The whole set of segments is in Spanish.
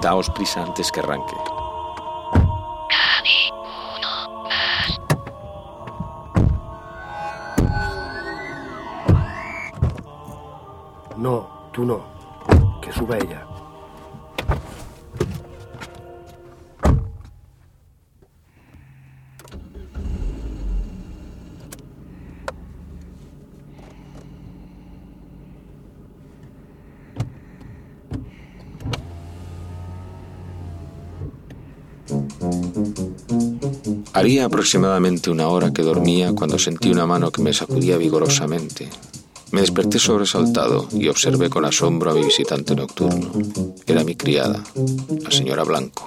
Daos prisa antes que arranque. No, tú no. Que suba ella. Haría aproximadamente una hora que dormía cuando sentí una mano que me sacudía vigorosamente. Me desperté sobresaltado y observé con asombro a mi visitante nocturno. Era mi criada, la señora Blanco.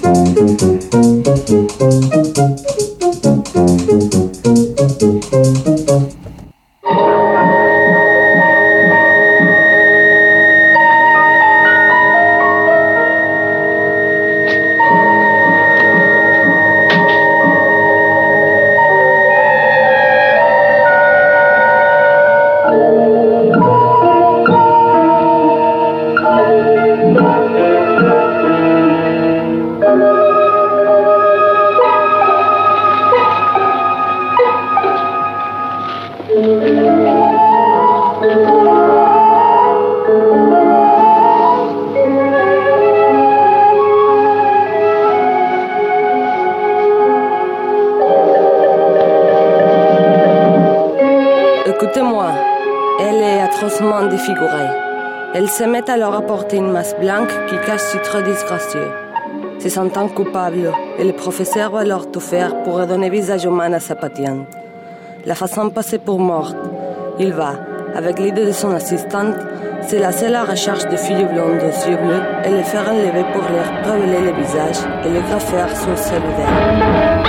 Écoutez-moi, elle est atrocement défigurée. Elle se met alors à porter une masse blanche qui cache ce trait disgracieux. Se sentant coupable, et le professeur va alors tout faire pour redonner visage humain à sa patiente. La façon passée pour morte, il va, avec l'aide de son assistante, se lancer à la recherche de filles blondes aux yeux bleus et les faire enlever pour leur révéler le visage et le graffer sur celui d'elle.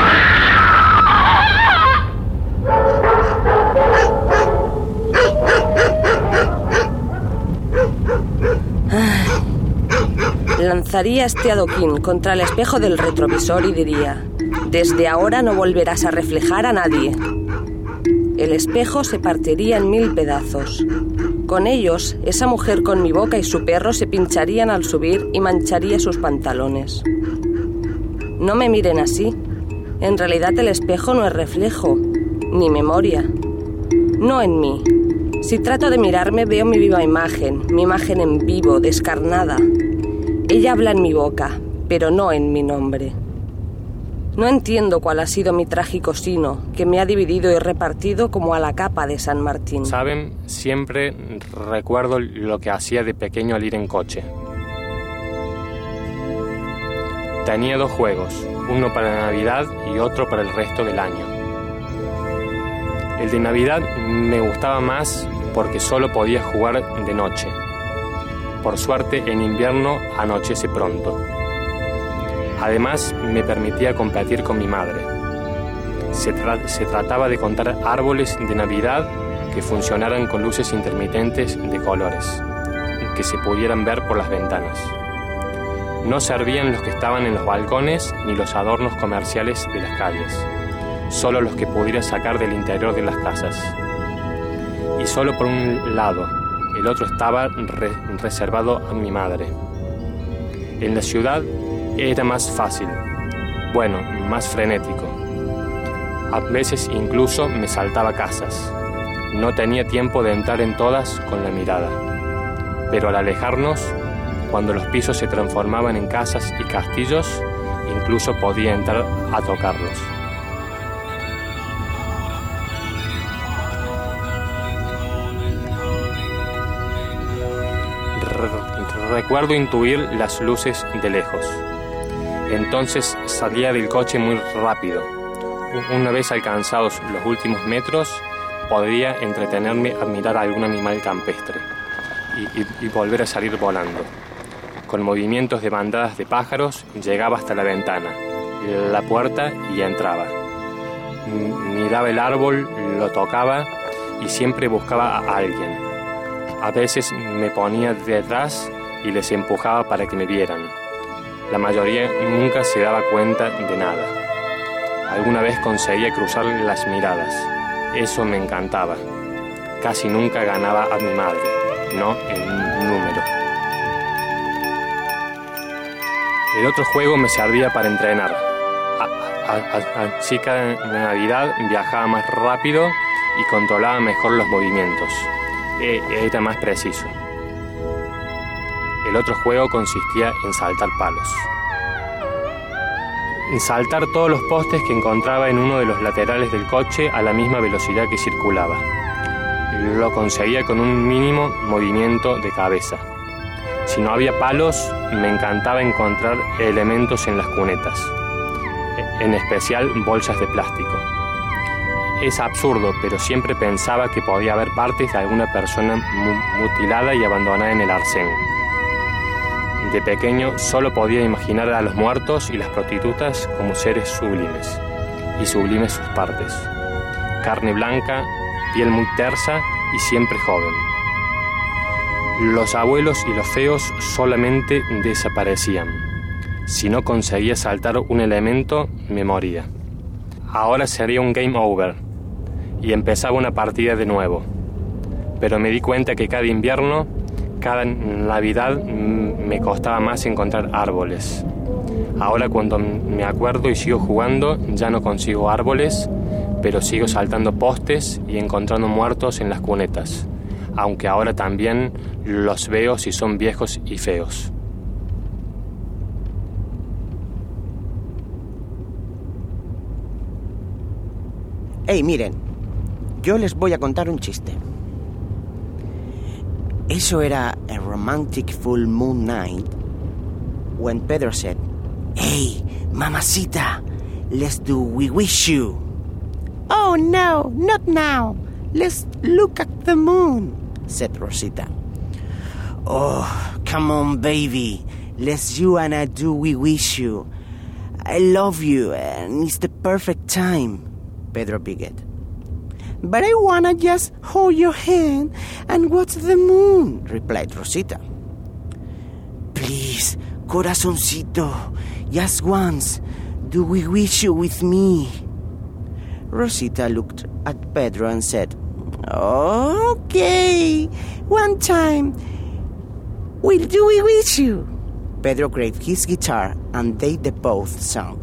Lanzaría este adoquín contra el espejo del retrovisor y diría: desde ahora no volverás a reflejar a nadie. El espejo se partiría en 1000 pedazos. Con ellos, esa mujer con mi boca y su perro se pincharían al subir y mancharía sus pantalones. No me miren así. En realidad el espejo no es reflejo, ni memoria. No en mí. Si trato de mirarme veo mi viva imagen, mi imagen en vivo, descarnada. Ella habla en mi boca, pero no en mi nombre. No entiendo cuál ha sido mi trágico sino, que me ha dividido y repartido como a la capa de San Martín. Saben, siempre recuerdo lo que hacía de pequeño al ir en coche. Tenía 2 juegos, uno para Navidad y otro para el resto del año. El de Navidad me gustaba más porque solo podía jugar de noche. Por suerte, en invierno anochece pronto. Además, me permitía competir con mi madre. Se trataba de contar árboles de Navidad que funcionaran con luces intermitentes de colores, que se pudieran ver por las ventanas. No servían los que estaban en los balcones ni los adornos comerciales de las calles, solo los que pudiera sacar del interior de las casas. Y solo por un lado, el otro estaba reservado a mi madre. En la ciudad era más fácil, bueno, más frenético. A veces incluso me saltaba casas. No tenía tiempo de entrar en todas con la mirada. Pero al alejarnos, cuando los pisos se transformaban en casas y castillos, incluso podía entrar a tocarlos. Recuerdo intuir las luces de lejos. Entonces salía del coche muy rápido. Una vez alcanzados los últimos metros, podía entretenerme a mirar a algún animal campestre y volver a salir volando. Con movimientos de bandadas de pájaros, llegaba hasta la ventana, la puerta y entraba. Miraba el árbol, lo tocaba y siempre buscaba a alguien. A veces me ponía detrás y les empujaba para que me vieran. La mayoría nunca se daba cuenta de nada. Alguna vez conseguía cruzar las miradas. Eso me encantaba. Casi nunca ganaba a mi madre, no en número. El otro juego me servía para entrenar. Así cada Navidad viajaba más rápido y controlaba mejor los movimientos. Era más preciso. El otro juego consistía en saltar palos. En saltar todos los postes que encontraba en uno de los laterales del coche a la misma velocidad que circulaba. Lo conseguía con un mínimo movimiento de cabeza. Si no había palos, me encantaba encontrar elementos en las cunetas, en especial bolsas de plástico. Es absurdo, pero siempre pensaba que podía haber partes de alguna persona mutilada y abandonada en el arcén. De pequeño solo podía imaginar a los muertos y las prostitutas como seres sublimes, y sublimes sus partes. Carne blanca, piel muy tersa y siempre joven. Los abuelos y los feos solamente desaparecían. Si no conseguía saltar un elemento, me moría. Ahora sería un game over, y empezaba una partida de nuevo. Pero me di cuenta que cada invierno, cada Navidad, me costaba más encontrar árboles. Ahora cuando me acuerdo y sigo jugando, ya no consigo árboles, pero sigo saltando postes y encontrando muertos en las cunetas, aunque ahora también los veo si son viejos y feos. Hey, miren, yo les voy a contar un chiste. Eso era a romantic full moon night when Pedro said, "Hey, mamacita, let's do We Wish You." "Oh, no, not now. Let's look at the moon," said Rosita. "Oh, come on, baby. Let's you and I do We Wish You. I love you, and it's the perfect time," Pedro begged. "But I wanna just hold your hand and watch the moon," replied Rosita. "Please, corazoncito, just once, do We Wish You with me." Rosita looked at Pedro and said, "Okay, one time, we'll do We Wish You." Pedro grabbed his guitar and they both sang,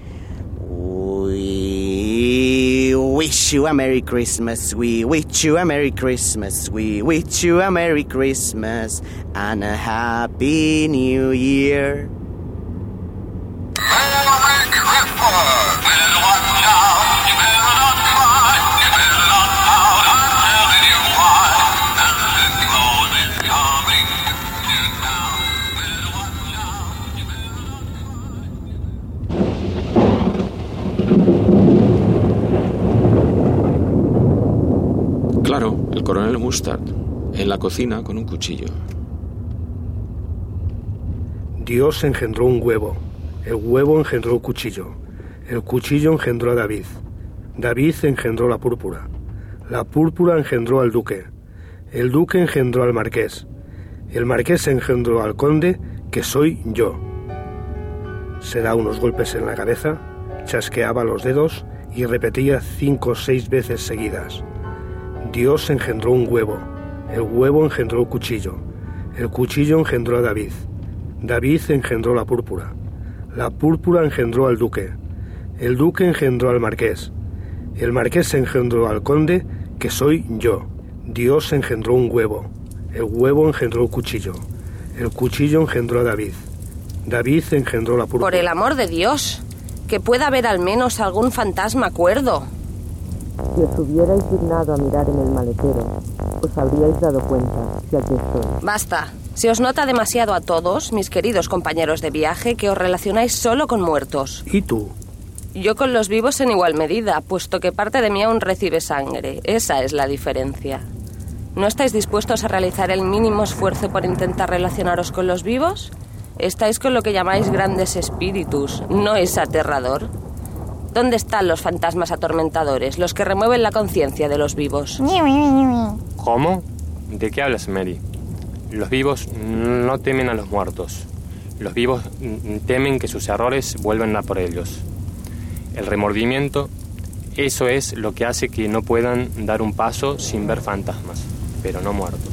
"We wish you a Merry Christmas, we wish you a Merry Christmas, we wish you a Merry Christmas and a Happy New Year." Claro, el coronel Mustard, en la cocina con un cuchillo. Dios engendró un huevo, el huevo engendró un cuchillo, el cuchillo engendró a David, David engendró la púrpura engendró al duque, el duque engendró al marqués, el marqués engendró al conde, que soy yo. Se da unos golpes en la cabeza, chasqueaba los dedos y repetía 5 o 6 veces seguidas. Dios engendró un huevo, el huevo engendró el cuchillo engendró a David, David engendró la púrpura engendró al duque, el duque engendró al marqués, el marqués engendró al conde, que soy yo. Dios engendró un huevo, el huevo engendró el cuchillo engendró a David, David engendró la púrpura. Por el amor de Dios, que pueda haber al menos algún fantasma cuerdo. Si os hubierais dignado a mirar en el maletero, os habríais dado cuenta si aquí estoy. Basta. Se os nota demasiado a todos, mis queridos compañeros de viaje, que os relacionáis solo con muertos. ¿Y tú? Yo con los vivos en igual medida, puesto que parte de mí aún recibe sangre. Esa es la diferencia. ¿No estáis dispuestos a realizar el mínimo esfuerzo por intentar relacionaros con los vivos? Estáis con lo que llamáis grandes espíritus. ¿No es aterrador? ¿Dónde están los fantasmas atormentadores, los que remueven la conciencia de los vivos? ¿Cómo? ¿De qué hablas, Mary? Los vivos no temen a los muertos. Los vivos temen que sus errores vuelvan a por ellos. El remordimiento, eso es lo que hace que no puedan dar un paso sin ver fantasmas, pero no muertos.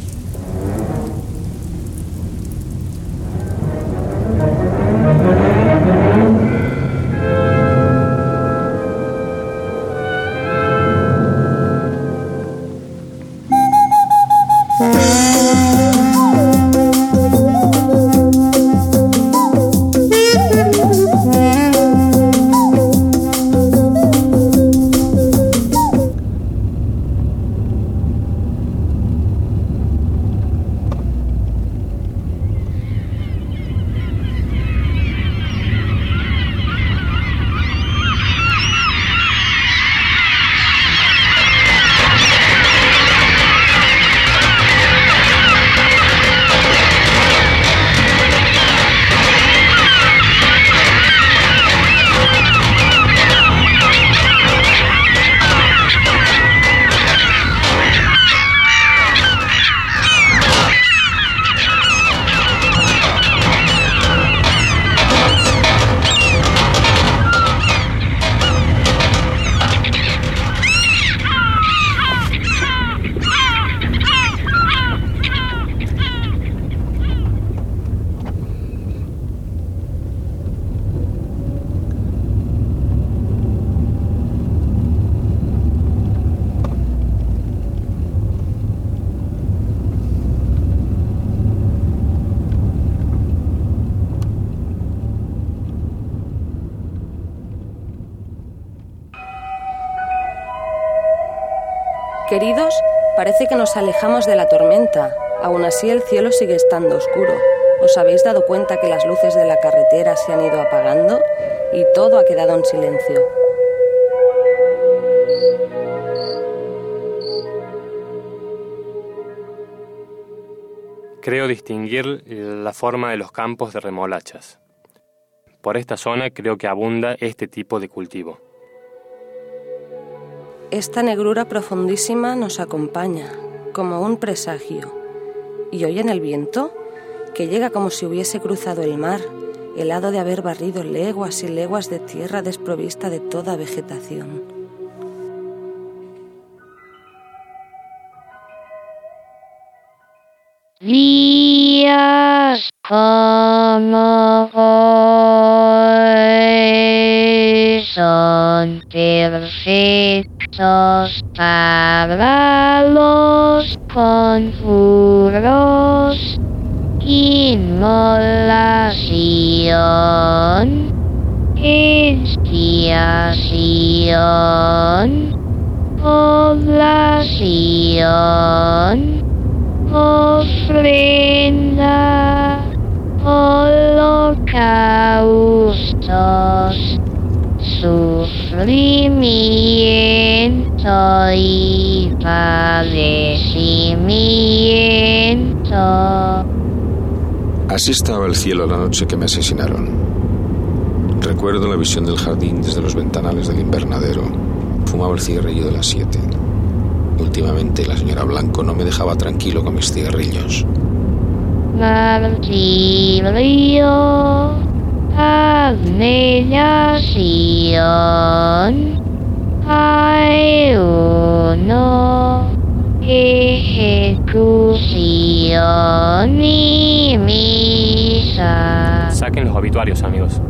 queridos, parece que nos alejamos de la tormenta. Aún así, el cielo sigue estando oscuro. ¿Os habéis dado cuenta que las luces de la carretera se han ido apagando y todo ha quedado en silencio? Creo distinguir la forma de los campos de remolachas. Por esta zona creo que abunda este tipo de cultivo. Esta negrura profundísima nos acompaña, como un presagio. ¿Y oyen el viento? Que llega como si hubiese cruzado el mar, helado de haber barrido leguas y leguas de tierra desprovista de toda vegetación. Días como hoy son perfectos para los conjuros, inmolación, expiación, oblación, ofrenda, holocaustos, sufrimiento y padecimiento. Así estaba el cielo la noche que me asesinaron. Recuerdo la visión del jardín desde los ventanales del invernadero. Fumaba el cigarrillo de las 7. Últimamente la señora Blanco no me dejaba tranquilo con mis cigarrillos. Martirio, abnegación, ayuno, ejecución y misa. Saquen los obituarios, amigos.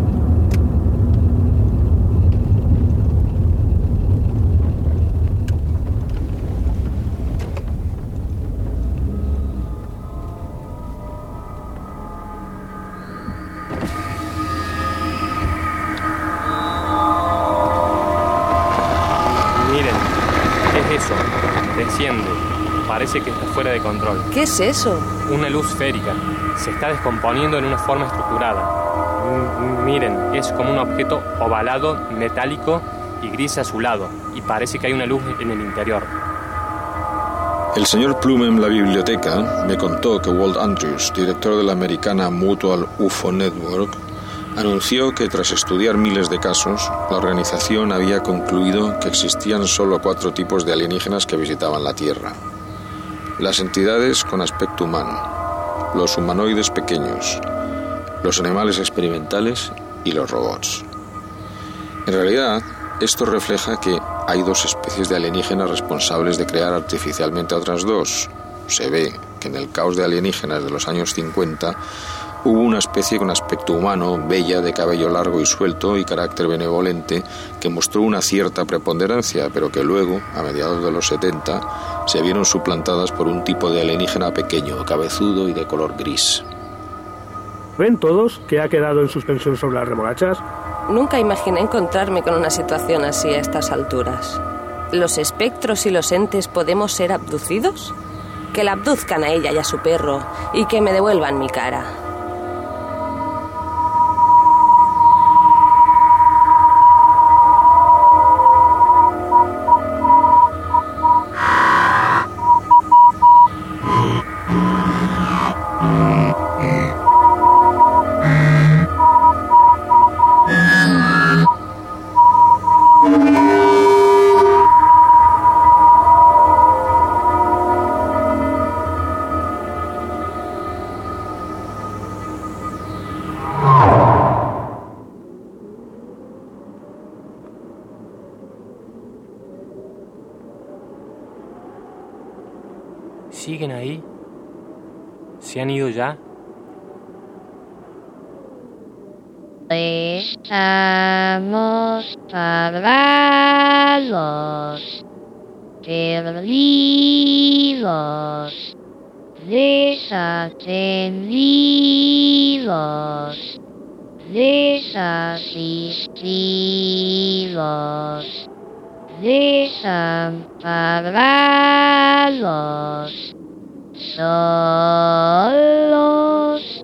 Desciende. Parece que está fuera de control. ¿Qué es eso? Una luz férica. Se está descomponiendo en una forma estructurada. Miren, es como un objeto ovalado, metálico y gris azulado. Y parece que hay una luz en el interior. El señor Plume en la biblioteca me contó que Walt Andrews, director de la americana Mutual UFO Network, anunció que tras estudiar miles de casos, la organización había concluido que existían solo 4 tipos de alienígenas que visitaban la Tierra. Las entidades con aspecto humano, los humanoides pequeños, los animales experimentales y los robots. En realidad, esto refleja que hay 2 especies de alienígenas responsables de crear artificialmente a otras 2. Se ve que en el caos de alienígenas de los años 50 hubo una especie con aspecto humano, bella, de cabello largo y suelto y carácter benevolente, que mostró una cierta preponderancia, pero que luego, a mediados de los 70, se vieron suplantadas por un tipo de alienígena pequeño, cabezudo y de color gris. ¿Ven todos que ha quedado en suspensión sobre las remolachas? Nunca imaginé encontrarme con una situación así a estas alturas. ¿Los espectros y los entes podemos ser abducidos? Que la abduzcan a ella y a su perro y que me devuelvan mi cara. ¿Siguen ahí? ¿Se han ido ya? Estamos parados, perdidos, desatendidos, desasistidos, desamparados, solos.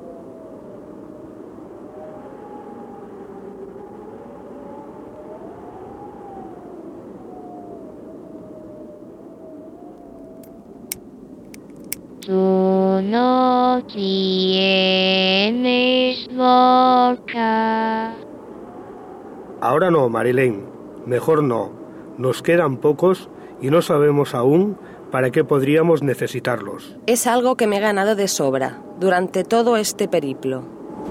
Tú no tienes boca. Ahora no, Marilyn. Mejor no. Nos quedan pocos y no sabemos aún para qué podríamos necesitarlos. Es algo que me he ganado de sobra durante todo este periplo.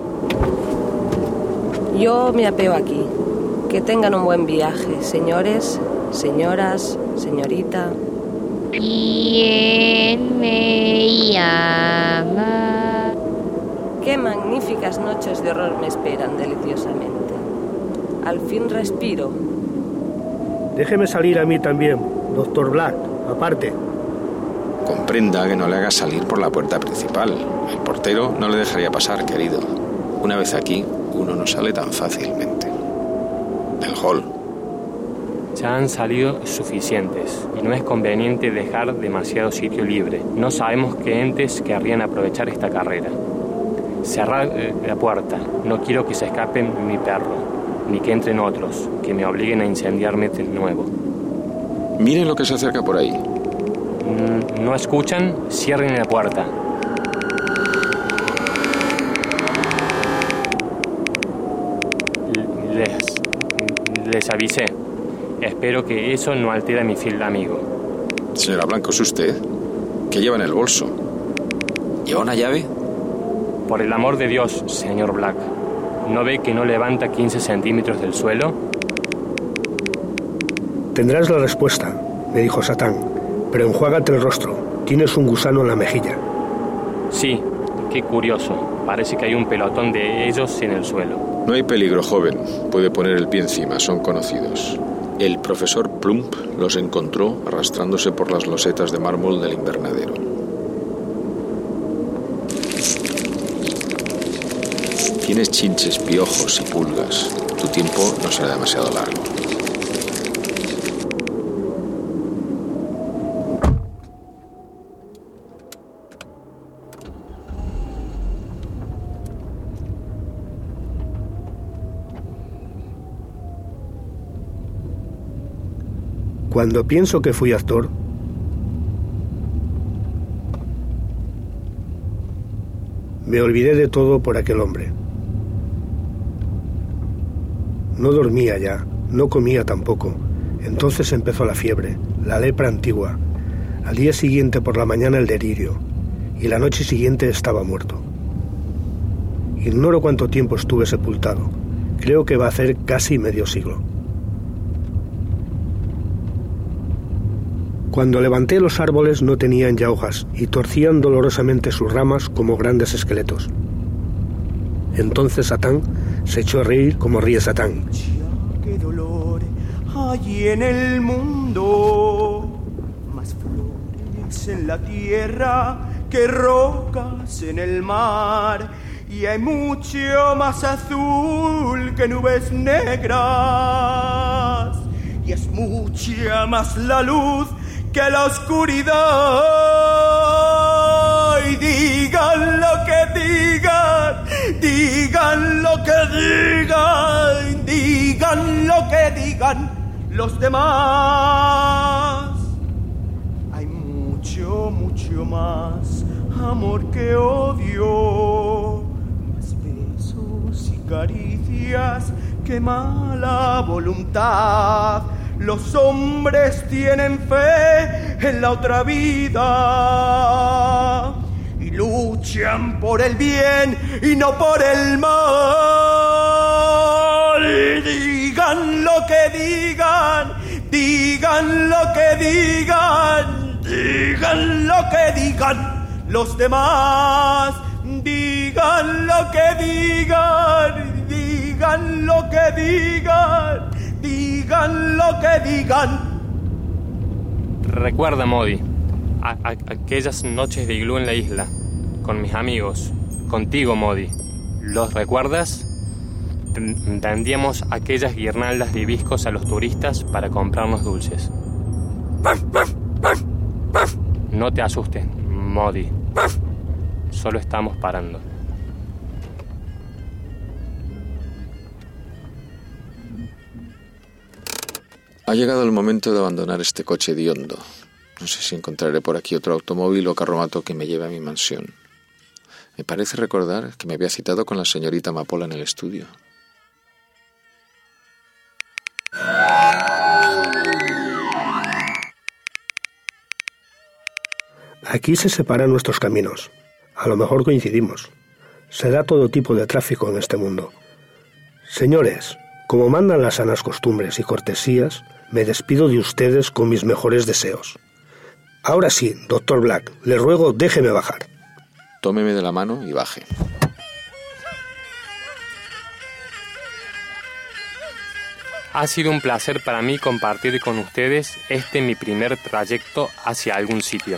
Yo me apeo aquí. Que tengan un buen viaje, señores, señoras, señorita. ¿Quién me llama? Qué magníficas noches de horror me esperan deliciosamente. Al fin respiro. Déjeme salir a mí también, Dr. Black, aparte. Comprenda que no le haga salir por la puerta principal. El portero no le dejaría pasar, querido. Una vez aquí, uno no sale tan fácilmente. Del hall. Ya han salido suficientes y no es conveniente dejar demasiado sitio libre. No sabemos qué entes querrían aprovechar esta carrera. Cerrad la puerta. No quiero que se escapen mi perro, ni que entren otros, que me obliguen a incendiarme de nuevo. Miren lo que se acerca por ahí. ¿No escuchan? Cierren la puerta. Les avisé. Espero que eso no altere a mi fiel amigo. Señora Blanco, ¿es usted? ¿Qué lleva en el bolso? ¿Lleva una llave? Por el amor de Dios, señor Black. ¿No ve que no levanta 15 centímetros del suelo? Tendrás la respuesta, me dijo Satán, pero enjuágate el rostro. Tienes un gusano en la mejilla. Sí, qué curioso. Parece que hay un pelotón de ellos en el suelo. No hay peligro, joven. Puede poner el pie encima, son conocidos. El profesor Plump los encontró arrastrándose por las losetas de mármol del invernadero. Tienes chinches, piojos y pulgas. Tu tiempo no será demasiado largo. Cuando pienso que fui actor, me olvidé de todo por aquel hombre. No dormía ya, no comía tampoco. Entonces empezó la fiebre, la lepra antigua. Al día siguiente por la mañana el delirio, y la noche siguiente estaba muerto. Ignoro cuánto tiempo estuve sepultado. Creo que va a hacer casi medio siglo. Cuando levanté los árboles no tenían ya hojas y torcían dolorosamente sus ramas como grandes esqueletos. Entonces Satán se echó a reír como ríe Satán. ¡Qué dolor hay en el mundo! Más flores en la tierra que rocas en el mar. Y hay mucho más azul que nubes negras. Y es mucha más la luz que la oscuridad. Y digan lo que digan, digan lo que digan, digan lo que digan los demás. Hay mucho, mucho más amor que odio, más besos y caricias que mala voluntad. Los hombres tienen fe en la otra vida y luchan por el bien y no por el mal. Y digan lo que digan, digan lo que digan, digan lo que digan los demás. Digan lo que digan, digan lo que digan. Digan lo que digan. Recuerda, Modi, aquellas noches de iglú en la isla, con mis amigos, contigo, Modi. ¿Los recuerdas? vendíamos aquellas guirnaldas de hibiscos a los turistas para comprarnos dulces. No te asustes, Modi. Solo estamos parando. Ha llegado el momento de abandonar este coche hediondo. No sé si encontraré por aquí otro automóvil o carromato que me lleve a mi mansión. Me parece recordar que me había citado con la señorita Amapola en el estudio. Aquí se separan nuestros caminos. A lo mejor coincidimos. Se da todo tipo de tráfico en este mundo. Señores, como mandan las sanas costumbres y cortesías, me despido de ustedes con mis mejores deseos. Ahora sí, Dr. Black, le ruego déjeme bajar. Tómeme de la mano y baje. Ha sido un placer para mí compartir con ustedes mi primer trayecto hacia algún sitio.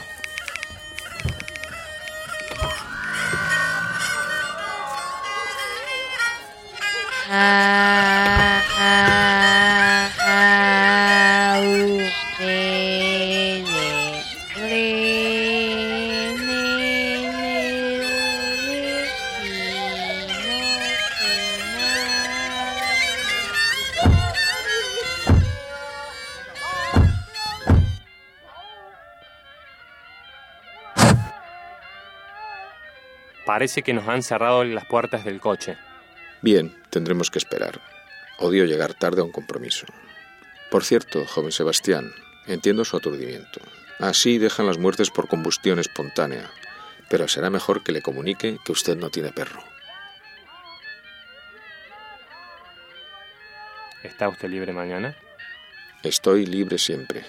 Parece que nos han cerrado las puertas del coche. Bien, tendremos que esperar. Odio llegar tarde a un compromiso. Por cierto, joven Sebastián, entiendo su aturdimiento. Así dejan las muertes por combustión espontánea, pero será mejor que le comunique que usted no tiene perro. ¿Está usted libre mañana? Estoy libre siempre.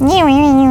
Yo